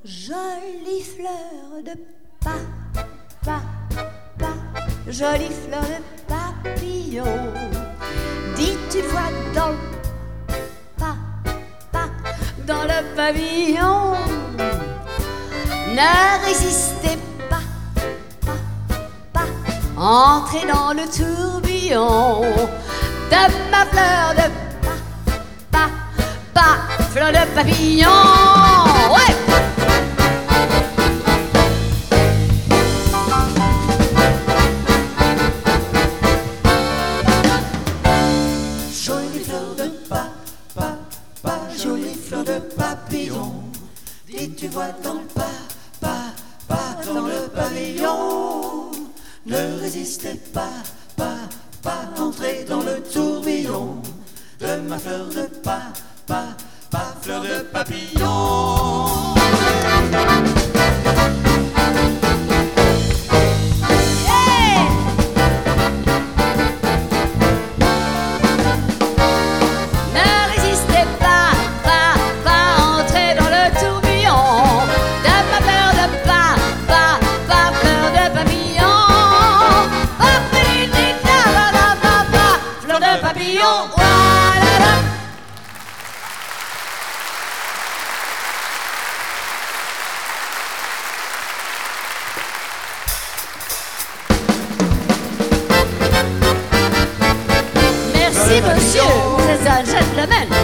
Jolie fleur de jolie fleur de papillon. Dis tu vois dans le pavillon. Ne résistez pas, entrez dans le tourbillon de ma fleur de fleur de papillon. Ouais! Jolie fleur de jolie fleur de papillon. Dis tu vois dans le dans le pavillon. Ne résistez pas, entrez dans le tourbillon de ma fleur de fleur de papillon. Merci monsieur, vous êtes un gentleman.